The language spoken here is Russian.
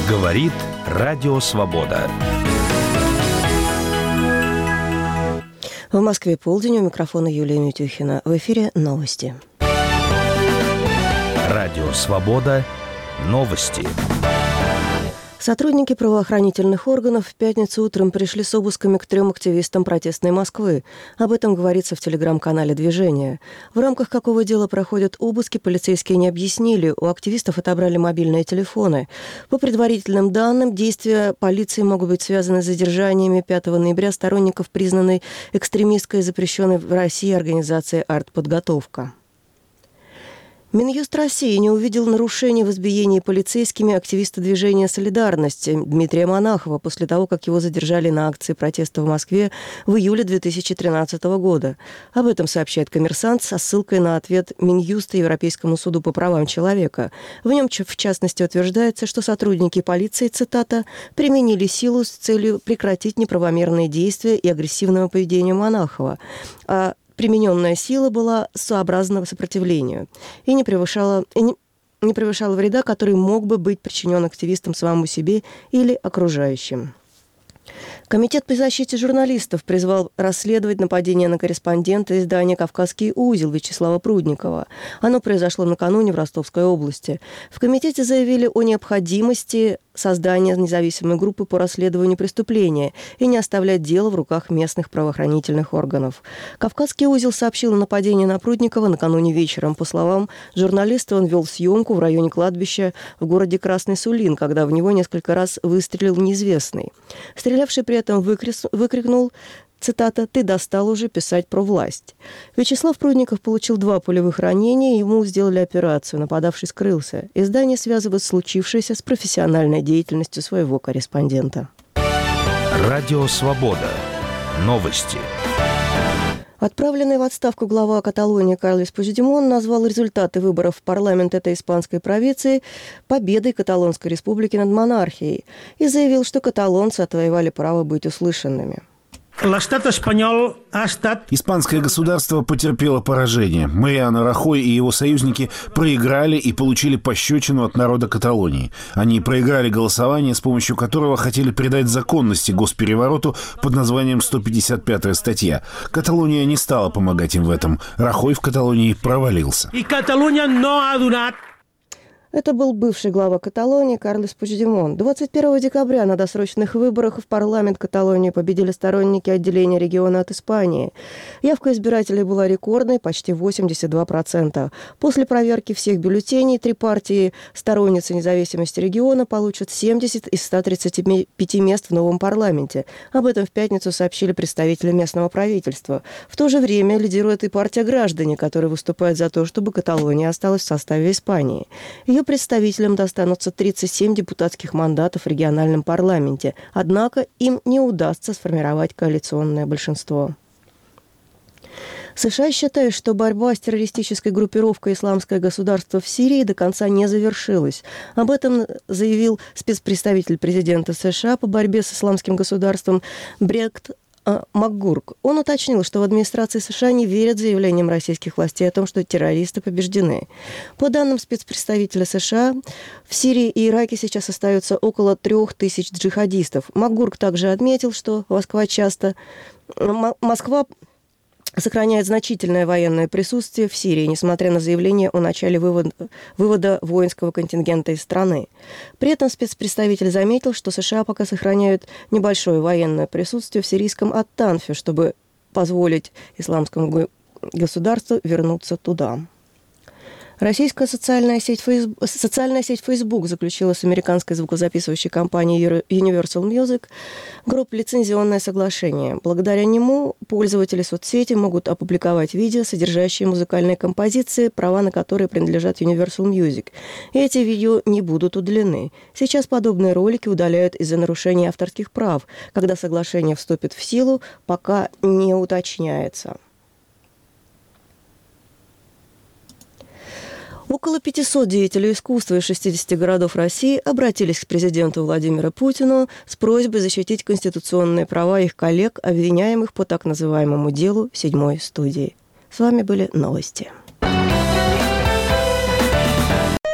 Говорит Радио Свобода. В Москве полдень, у микрофона Юлия Митюхина. В эфире новости. Радио Свобода. Новости. Сотрудники правоохранительных органов в пятницу утром пришли с обысками к 3 активистам протестной Москвы. Об этом говорится в телеграм-канале «Движение». В рамках какого дела проходят обыски, полицейские не объяснили. У активистов отобрали мобильные телефоны. По предварительным данным, действия полиции могут быть связаны с задержаниями 5 ноября сторонников признанной экстремистской и запрещенной в России организации «Артподготовка». Минюст России не увидел нарушений в избиении полицейскими активиста движения «Солидарность» Дмитрия Монахова после того, как его задержали на акции протеста в Москве в июле 2013 года. Об этом сообщает «Коммерсант» со ссылкой на ответ Минюста Европейскому суду по правам человека. В нем, в частности, утверждается, что сотрудники полиции, цитата, «применили силу с целью прекратить неправомерные действия и агрессивного поведения Монахова». Примененная сила была сообразна сопротивлению и не превышала вреда, который мог бы быть причинен активистам самому себе или окружающим. Комитет по защите журналистов призвал расследовать нападение на корреспондента издания «Кавказский узел» Вячеслава Прудникова. Оно произошло накануне в Ростовской области. В комитете заявили о необходимости создания независимой группы по расследованию преступления и не оставлять дело в руках местных правоохранительных органов. «Кавказский узел» сообщил о нападении на Прудникова накануне вечером. По словам журналиста, он вел съемку в районе кладбища в городе Красный Сулин, когда в него несколько раз выстрелил неизвестный. Стрелявший при этом выкрикнул, цитата, «Ты достал уже писать про власть». Вячеслав Прудников получил 2 пулевых ранения, ему сделали операцию, нападавший скрылся. Издание связывает случившееся с профессиональной деятельностью своего корреспондента. Радио Свобода. Новости. Отправленный в отставку глава Каталонии Карлес Пучдемон назвал результаты выборов в парламент этой испанской провинции победой Каталонской республики над монархией и заявил, что каталонцы отвоевали право быть услышанными. Испанское государство потерпело поражение. Мариано Рахой и его союзники проиграли и получили пощечину от народа Каталонии. Они проиграли голосование, с помощью которого хотели придать законности госперевороту под названием 155-я статья. Каталония не стала помогать им в этом. Рахой в Каталонии провалился. Это был бывший глава Каталонии Карлес Пучдемон. 21 декабря на досрочных выборах в парламент Каталонии победили сторонники отделения региона от Испании. Явка избирателей была рекордной, почти 82%. После проверки всех бюллетеней 3 партии сторонницы независимости региона получат 70 из 135 мест в новом парламенте. Об этом в пятницу сообщили представители местного правительства. В то же время лидирует и партия «Граждане», которая выступает за то, чтобы Каталония осталась в составе Испании. Ее представителям достанутся 37 депутатских мандатов в региональном парламенте, однако им не удастся сформировать коалиционное большинство. США считают, что борьба с террористической группировкой «Исламское государство» в Сирии до конца не завершилась. Об этом заявил спецпредставитель президента США по борьбе с «Исламским государством» Брет МакГурк. Он уточнил, что в администрации США не верят заявлениям российских властей о том, что террористы побеждены. По данным спецпредставителя США, в Сирии и Ираке сейчас остается около 3000 джихадистов. МакГурк также отметил, что Москва сохраняет значительное военное присутствие в Сирии, несмотря на заявление о начале вывода воинского контингента из страны. При этом спецпредставитель заметил, что США пока сохраняют небольшое военное присутствие в сирийском Ат-Танфе, чтобы позволить исламскому государству вернуться туда. Российская социальная сеть Facebook заключила с американской звукозаписывающей компанией Universal Music групп-лицензионное соглашение. Благодаря нему пользователи соцсети могут опубликовать видео, содержащие музыкальные композиции, права на которые принадлежат Universal Music. И эти видео не будут удалены. Сейчас подобные ролики удаляют из-за нарушения авторских прав. Когда соглашение вступит в силу, пока не уточняется. Около 500 деятелей искусства из 60 городов России обратились к президенту Владимиру Путину с просьбой защитить конституционные права их коллег, обвиняемых по так называемому делу 7-й студии. С вами были новости.